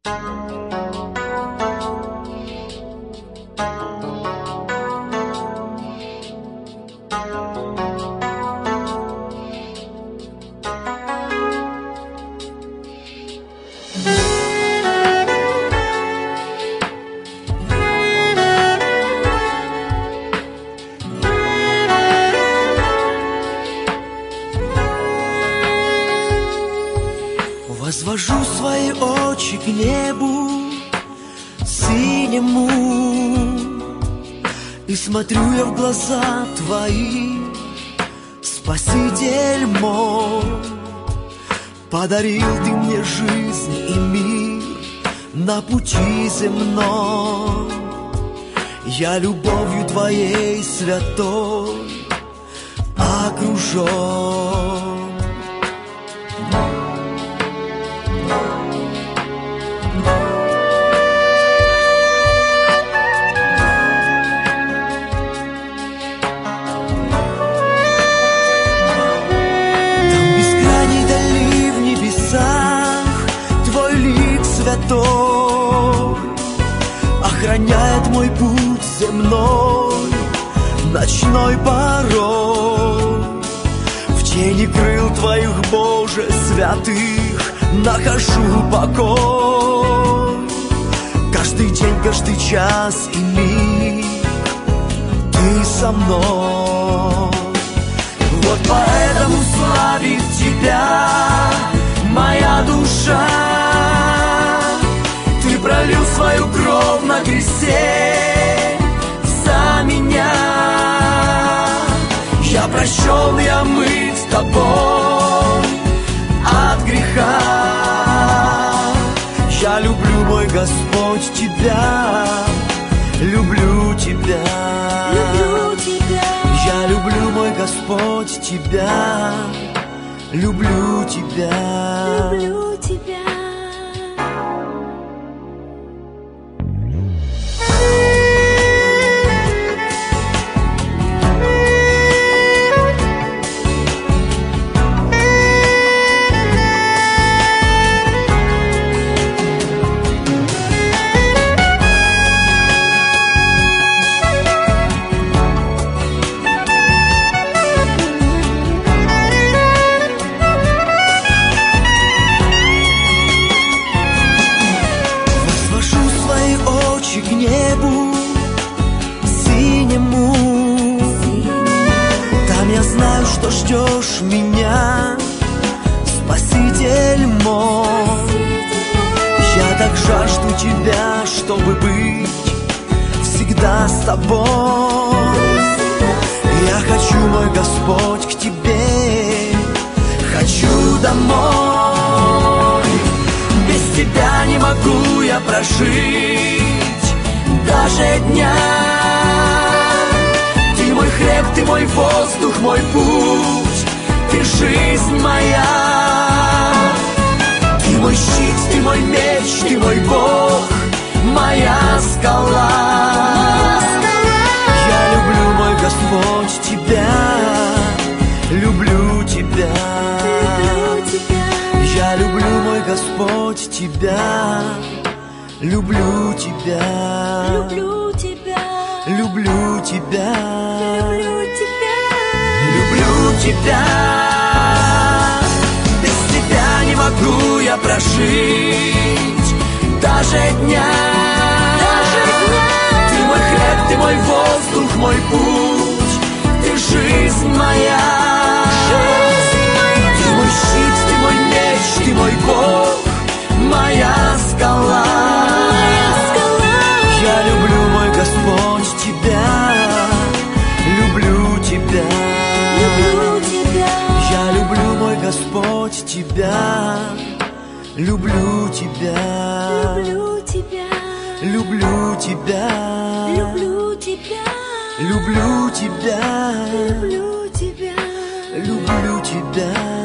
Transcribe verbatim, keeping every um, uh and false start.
Возвожу свои очи к небу синему, и смотрю я в глаза твои, Спаситель мой. Подарил ты мне жизнь и мир на пути земном. Я любовью твоей святой окружен. Охраняет мой путь земной, ночной порой. В тени крыл твоих, Боже, святых нахожу покой. Каждый день, каждый час и миг ты со мной. Вот поэтому славит тебя моя душа. Ты пролил свою кровь на кресте за меня. Я прощен, я омыт тобой от греха. Я люблю, мой Господь, тебя, люблю тебя. Люблю тебя. Я люблю, мой Господь, тебя, люблю тебя. Люблю тебя. К небу синему, там я знаю, что ждешь меня, Спаситель мой. Я так жажду тебя, чтобы быть всегда с тобой. Я хочу, мой Господь, к тебе, хочу домой. Без тебя не могу я прожить даже дня. Ты мой хлеб, ты мой воздух, мой путь, ты жизнь моя. Ты мой щит, ты мой меч, ты мой Бог, моя скала. Я люблю, мой Господь, тебя, люблю тебя. Я люблю, мой Господь, тебя, люблю тебя. Люблю тебя. Люблю тебя. Люблю тебя. Люблю тебя. Без тебя не могу я прожить даже дня. Даже дня. Ты мой хлеб, ты мой воздух, мой путь, ты жизнь моя. Жизнь моя. Ты мой щит, ты мой меч, ты мой Бог, моя скала. Моя скала. Я люблю, мой Господь, тебя, люблю тебя. Люблю тебя. Я люблю, мой Господь, тебя, люблю тебя. Люблю тебя. Люблю тебя. Люблю тебя. Люблю тебя. Люблю тебя. Люблю тебя.